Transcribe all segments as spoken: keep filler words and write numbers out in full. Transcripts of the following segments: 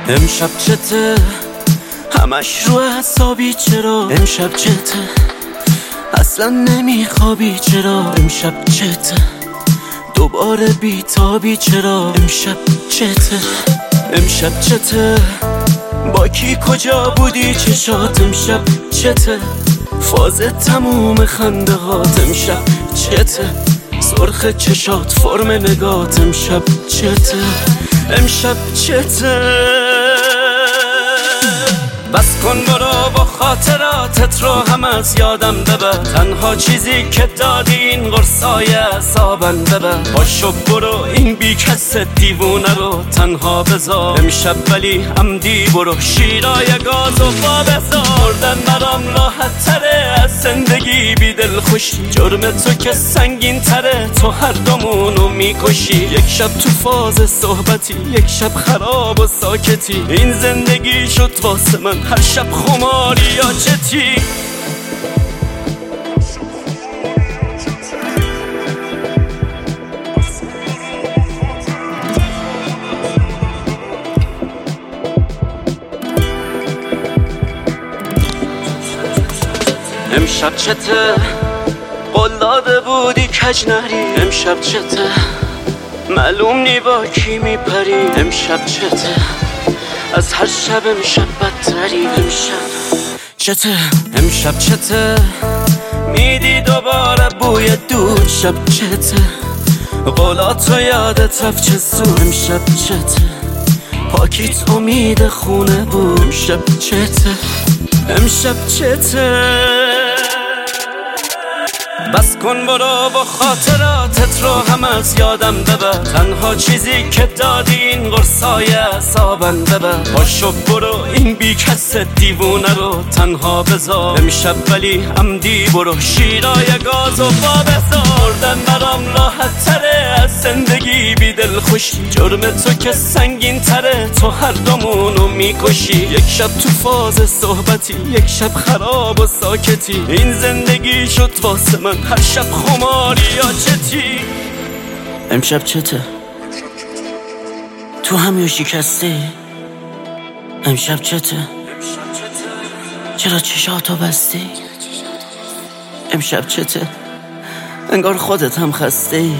امشب چته همش رو حسابی، چرا امشب چته اصلا نمیخوابی، چرا امشب چته دوباره بیتابی، چرا امشب چته امشب چته با کی کجا بودی چشات، امشب چته فاز تموم خنده هات، امشب چته سرخ چشات فرم نگات، امشب چته امشب چته بس کن برو با خاطراتت رو هم از یادم ببر، تنها چیزی که دادی این قرصای اعصابم ببر، باشو برو این بی کس دیوونه رو تنها بذار، امشب ولی عمدی برو شیرای گاز و با بذاردن برام راحت تره از زندگی بی دل خوشی، جرم تو که سنگین تره تو هر دومونو میکشی، یک شب تو فاز صحبتی یک شب خراب و ساکتی، این زندگی شد واسه من هر شب خماری یا چتی. امشب چته قول داده بودی کج نری، امشب چته معلوم نی با کی میپری، امشب چته از هر شب امشب بدتری، امشب چته امشب چته میدی دوباره بوی دود، شب چته قولاتو یادت رفت چه زود، امشب چته پاکیت امید خونه بود، امشب چته امشب چته بس کن برو با خاطراتت رو هم از یادم ببر، تنها چیزی که دادی این قرصای اعصابم ببر، باشو برو این بی کس دیوونه رو تنها بذار، امشب ولی عمدی برو شیرای گاز و با بذاردن برام راحت تره از زندگی بی دل خوشی، جرم تو که سنگین تره تو هر دومونو میکشی، یک شب تو فاز صحبتی یک شب خراب و ساکتی، این زندگی شد واسه من هر شب خماری یا چتی. امشب چته تو هم یا شکسته، امشب چته چرا چشاتو بستی، امشب چته انگار خودت هم خسته ای،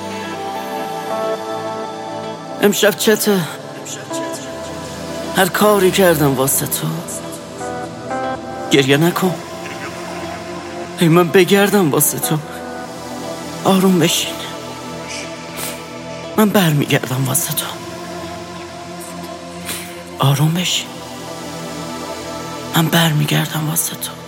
امشب چته هر کاری کردم واسه تو، گریه نکن ای من بگردم واسه تو، آروم بشین من برمیگردم واسه تو، آروم بشین من برمیگردم واسه تو.